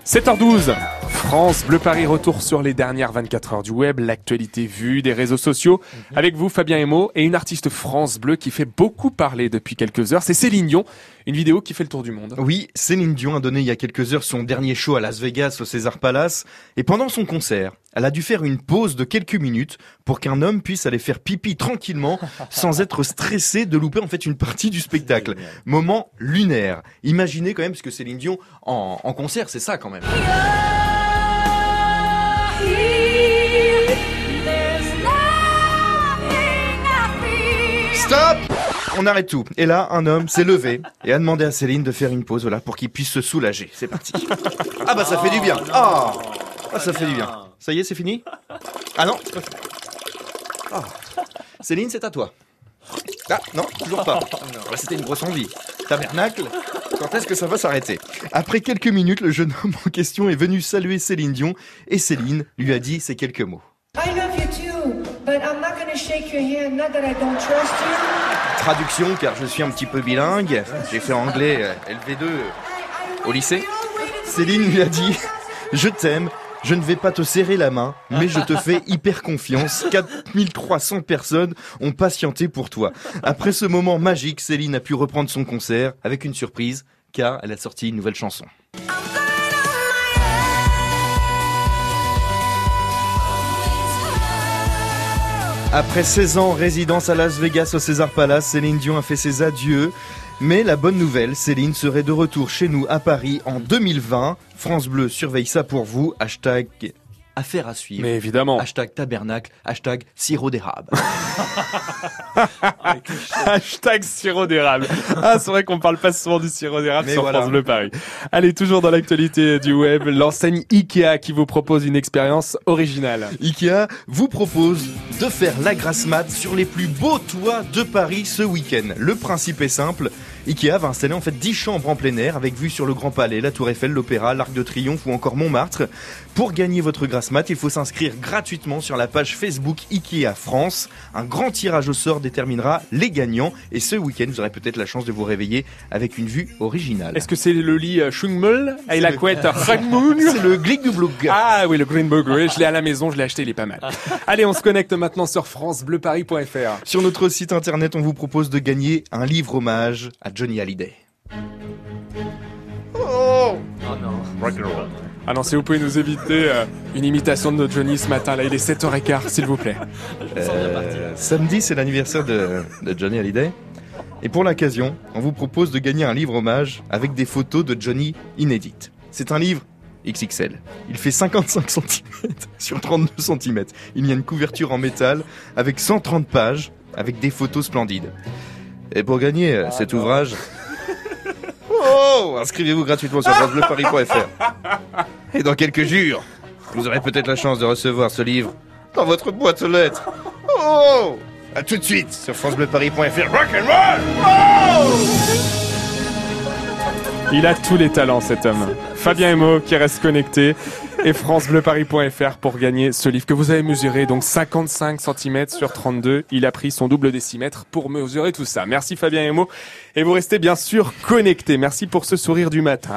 7h12, France Bleu Paris, retour sur les dernières 24 heures du web, l'actualité vue des réseaux sociaux. Avec vous, Fabien Emo, et une artiste France Bleu qui fait beaucoup parler depuis quelques heures, c'est Céline Dion. Une vidéo qui fait le tour du monde. Oui, Céline Dion a donné il y a quelques heures son dernier show à Las Vegas au Caesars Palace. Et pendant son concert, elle a dû faire une pause de quelques minutes pour qu'un homme puisse aller faire pipi tranquillement sans être stressé de louper en fait une partie du spectacle. Moment lunaire. Imaginez quand même, parce que Céline Dion en concert, c'est ça quand même. Stop! On arrête tout. Et là, un homme s'est levé et a demandé à Céline de faire une pause, voilà, pour qu'il puisse se soulager. C'est parti. Ah bah ça fait du bien. Ah, ça fait du bien. Ça y est, c'est fini? Ah non, c'est pas fini. Ah. Céline, c'est à toi. Ah non, toujours pas. Bah, c'était une grosse envie. Tabernacle, quand est-ce que ça va s'arrêter? Après quelques minutes, le jeune homme en question est venu saluer Céline Dion et Céline lui a dit ces quelques mots. I love you too, but I'm not gonna shake your hand, not that I don't trust you. Traduction, car je suis un petit peu bilingue. J'ai fait anglais LV2 au lycée. Céline lui a dit « Je t'aime, je ne vais pas te serrer la main, mais je te fais hyper confiance. 4300 personnes ont patienté pour toi. » Après ce moment magique, Céline a pu reprendre son concert avec une surprise, car elle a sorti une nouvelle chanson. Après 16 ans en résidence à Las Vegas au Caesars Palace, Céline Dion a fait ses adieux. Mais la bonne nouvelle, Céline serait de retour chez nous à Paris en 2020. France Bleu surveille ça pour vous. Hashtag affaire à suivre. Mais évidemment. Hashtag tabernacle. Hashtag sirop d'érable. Hashtag sirop d'érable. Ah, c'est vrai qu'on parle pas souvent du sirop d'érable sur voilà. France Bleu Paris. Allez, toujours dans l'actualité du web, l'enseigne Ikea qui vous propose une expérience originale. Ikea vous propose de faire la grasse mat sur les plus beaux toits de Paris ce week-end. Le principe est simple. Ikea va installer en fait 10 chambres en plein air avec vue sur le Grand Palais, la Tour Eiffel, l'Opéra, l'Arc de Triomphe ou encore Montmartre. Pour gagner votre grasse mat, il faut s'inscrire gratuitement sur la page Facebook Ikea France. Un grand tirage au sort déterminera les gagnants et ce week-end, vous aurez peut-être la chance de vous réveiller avec une vue originale. Est-ce que c'est le lit Schungmüll et la couette Schungmüll? C'est le Glickdublug. Ah oui, le Greenberg, oui, je l'ai à la maison, je l'ai acheté, il est pas mal. Allez, on se connecte maintenant sur francebleuparis.fr. Sur notre site internet, on vous propose de gagner un livre hommage à Johnny Hallyday. Oh non. Ah non, si vous pouvez nous éviter une imitation de notre Johnny ce matin, là, il est 7h15, s'il vous plaît. Samedi, c'est l'anniversaire de Johnny Hallyday. Et pour l'occasion, on vous propose de gagner un livre hommage avec des photos de Johnny inédites. C'est un livre XXL. Il fait 55 cm sur 32 cm. Il y a une couverture en métal avec 130 pages avec des photos splendides. Et pour gagner cet ouvrage... Oh, inscrivez-vous gratuitement sur francebleuparis.fr. Et dans quelques jours, vous aurez peut-être la chance de recevoir ce livre dans votre boîte aux lettres. Oh, à tout de suite sur francebleuparis.fr. Rock'n'roll. Oh, il a tous les talents, cet homme. Fabien Emo qui reste connecté et francebleuparis.fr pour gagner ce livre que vous avez mesuré, donc 55 cm sur 32. Il a pris son double décimètre pour mesurer tout ça. Merci Fabien Emo et vous restez bien sûr connectés. Merci pour ce sourire du matin.